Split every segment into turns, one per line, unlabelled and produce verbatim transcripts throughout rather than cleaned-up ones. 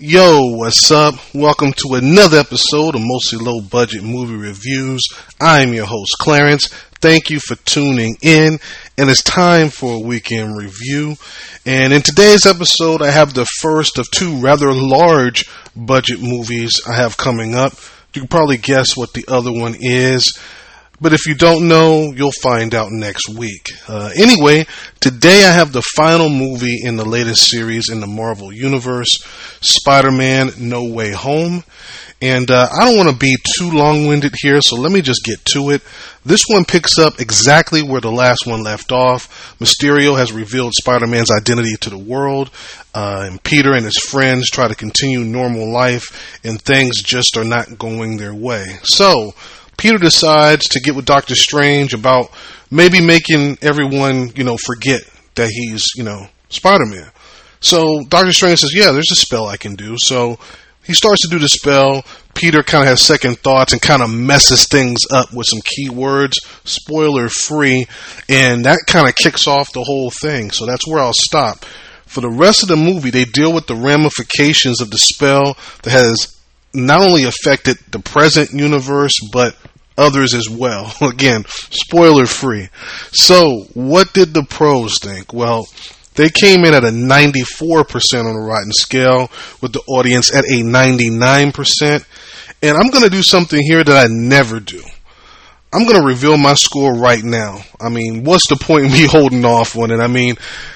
Yo, what's up? Welcome to another episode of Mostly Low Budget Movie Reviews. I'm your host, Clarence. Thank you for tuning in, and it's time for a weekend review. And in today's episode, I have the first of two rather large budget movies I have coming up. You can probably guess what the other one is, but if you don't know, you'll find out next week. Uh, anyway, today I have the final movie in the latest series in the Marvel Universe, Spider-Man No Way Home. And uh, I don't want to be too long-winded here, so let me just get to it. This one picks up exactly where the last one left off. Mysterio has revealed Spider-Man's identity to the world, uh, and Peter and his friends try to continue normal life, and things just are not going their way. So Peter decides to get with Doctor Strange about maybe making everyone, you know, forget that he's, you know, Spider-Man. So Doctor Strange says, yeah, there's a spell I can do. So he starts to do the spell. Peter kind of has second thoughts and kind of messes things up with some keywords, spoiler free, and that kind of kicks off the whole thing. So that's where I'll stop. For the rest of the movie, they deal with the ramifications of the spell that has not only affected the present universe, but others as well. Again, spoiler free. So, what did the pros think? Well, they came in at a ninety-four percent on the Rotten scale, with the audience at a ninety-nine percent. And I'm going to do something here that I never do. I'm going to reveal my score right now. I mean, what's the point in me holding off on it? I mean,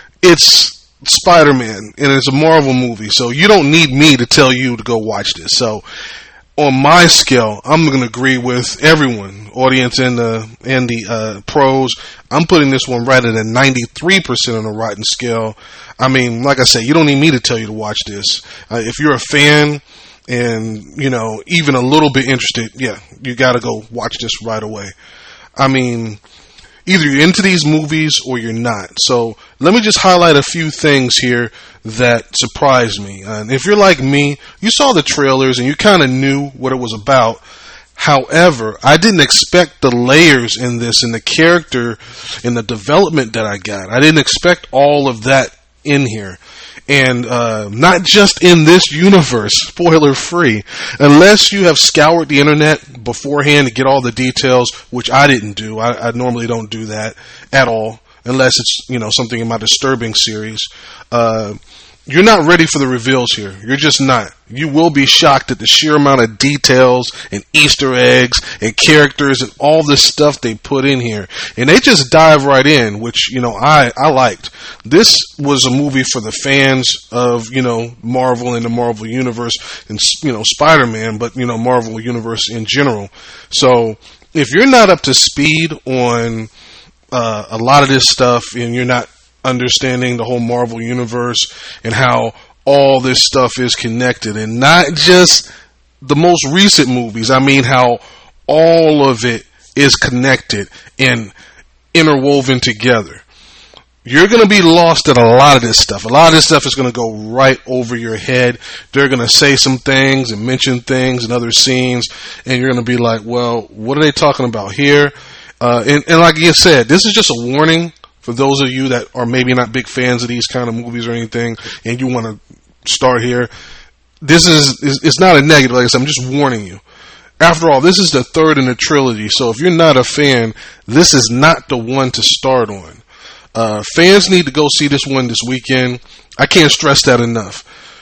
it's Spider-Man, and it's a Marvel movie, so you don't need me to tell you to go watch this. So, on my scale, I'm going to agree with everyone, audience and the and the uh, pros. I'm putting this one right at a ninety-three percent on the Rotten scale. I mean, like I said, you don't need me to tell you to watch this. Uh, if you're a fan and, you know, even a little bit interested, yeah, you got to go watch this right away. I mean, either you're into these movies or you're not. So let me just highlight a few things here that surprised me. And if you're like me, you saw the trailers and you kind of knew what it was about. However, I didn't expect the layers in this and the character and the development that I got. I didn't expect all of that in here. And uh, not just in this universe, spoiler free. Unless you have scoured the internet beforehand to get all the details, which I didn't do. I, I normally don't do that at all, unless it's, you know, something in my Disturbing series. Uh, you're not ready for the reveals here. You're just not. You will be shocked at the sheer amount of details and Easter eggs and characters and all this stuff they put in here. And they just dive right in, which, you know, I, I liked. This was a movie for the fans of, you know, Marvel and the Marvel Universe and, you know, Spider-Man, but, you know, Marvel Universe in general. So if you're not up to speed on uh, a lot of this stuff and you're not understanding the whole Marvel Universe and how all this stuff is connected, and not just the most recent movies, I mean how all of it is connected and interwoven together, you're going to be lost at a lot of this stuff. A lot of this stuff is going to go right over your head. They're going to say some things and mention things in other scenes, and you're going to be like, well, what are they talking about here? Uh, and, and like you said, this is just a warning for those of you that are maybe not big fans of these kind of movies or anything, and you want to start here. This is, is it's not a negative. Like I said, I'm just warning you. After all, this is the third in the trilogy, so if you're not a fan, this is not the one to start on. Uh, fans need to go see this one this weekend. I can't stress that enough.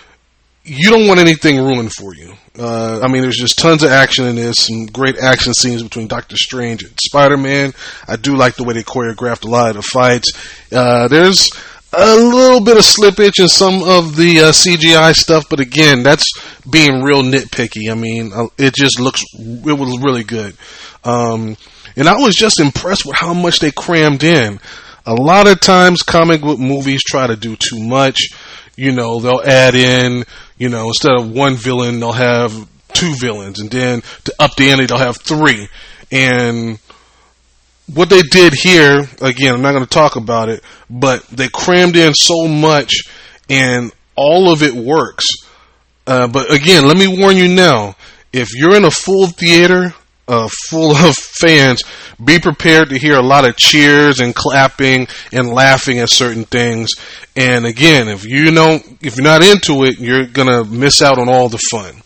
You don't want anything ruined for you. Uh, I mean, there's just tons of action in this, some great action scenes between Doctor Strange and Spider-Man. I do like the way they choreographed a lot of the fights. Uh, there's a little bit of slippage in some of the uh, C G I stuff, but again, that's being real nitpicky. I mean, it just looks, it was really good. Um, and I was just impressed with how much they crammed in. A lot of times comic book movies try to do too much. You know, they'll add in, you know, instead of one villain, they'll have two villains. And then to up the ante, they'll have three. And what they did here, again, I'm not going to talk about it, but they crammed in so much and all of it works. Uh, but again, let me warn you now, if you're in a full theater uh, full of fans, be prepared to hear a lot of cheers and clapping and laughing at certain things. And again, if you know, if you're not into it, you're gonna miss out on all the fun.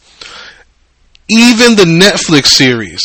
Even the Netflix series,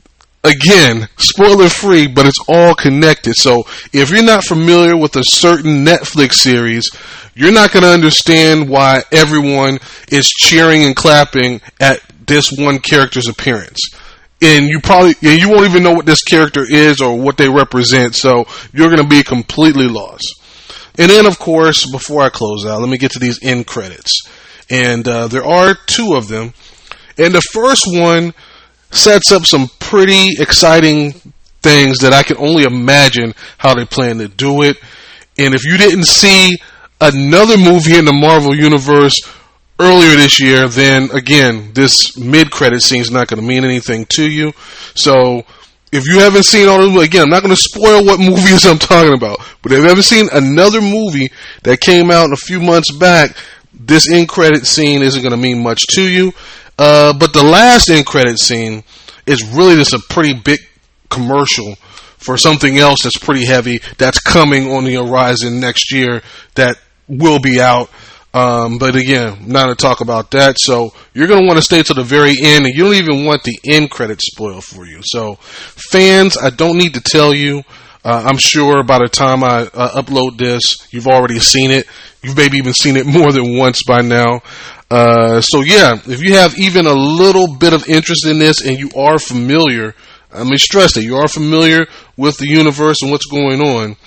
again, spoiler free, but it's all connected. So if you're not familiar with a certain Netflix series, you're not going to understand why everyone is cheering and clapping at this one character's appearance. And you probably, and you won't even know what this character is or what they represent. So you're going to be completely lost. And then, of course, before I close out, let me get to these end credits. And uh, there are two of them. And the first one sets up some pretty exciting things that I can only imagine how they plan to do it. And if you didn't see another movie in the Marvel Universe earlier this year, then again, this mid-credit scene is not going to mean anything to you. So if you haven't seen all of them, again, I'm not going to spoil what movies I'm talking about. But if you haven't seen another movie that came out a few months back, this end credit scene isn't going to mean much to you. Uh, but the last end credit scene is really just a pretty big commercial for something else that's pretty heavy that's coming on the horizon next year that will be out. Um, but again, I'm not going to talk about that. So you're going to want to stay to the very end, and you don't even want the end credits spoiled for you. So fans, I don't need to tell you. Uh, I'm sure by the time I uh, upload this, you've already seen it. You've maybe even seen it more than once by now. Uh, so yeah, if you have even a little bit of interest in this and you are familiar, I mean, stress that you are familiar with the universe and what's going on,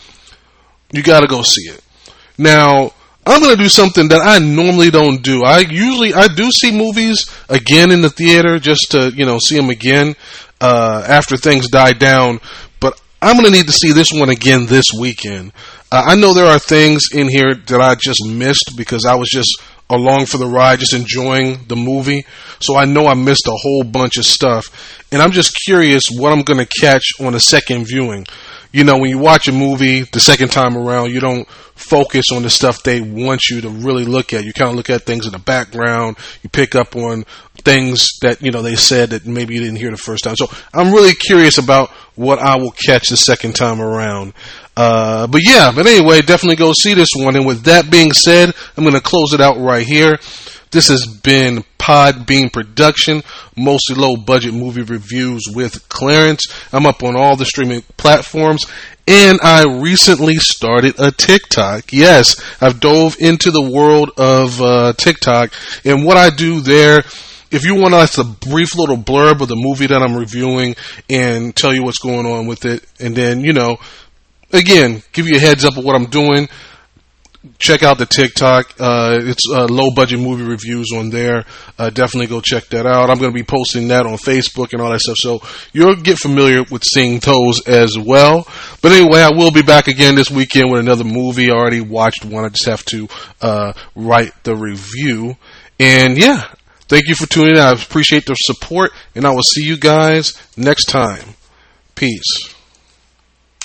you got to go see it. Now, I'm going to do something that I normally don't do. I usually, I do see movies again in the theater just to, you know, see them again, uh, after things die down. But I'm going to need to see this one again this weekend. Uh, I know there are things in here that I just missed because I was just along for the ride, just enjoying the movie. So I know I missed a whole bunch of stuff. And I'm just curious what I'm going to catch on a second viewing. You know, when you watch a movie the second time around, you don't focus on the stuff they want you to really look at. You kind of look at things in the background. You pick up on things that, you know, they said that maybe you didn't hear the first time. So I'm really curious about what I will catch the second time around. Uh, but yeah, but anyway, definitely go see this one. And with that being said, I'm going to close it out right here. This has been Podbean Production, mostly low budget movie reviews with Clarence. I'm up on all the streaming platforms, and I recently started a TikTok. Yes, I've dove into the world of uh, TikTok, and what I do there, if you want us a brief little blurb of the movie that I'm reviewing and tell you what's going on with it, and then, you know, again, give you a heads up of what I'm doing, check out the TikTok. Uh, it's uh, low budget movie reviews on there. Uh, definitely go check that out. I'm going to be posting that on Facebook and all that stuff. So you'll get familiar with seeing those as well. But anyway, I will be back again this weekend with another movie. I already watched one. I just have to uh, write the review. And yeah, thank you for tuning in. I appreciate the support, and I will see you guys next time. Peace.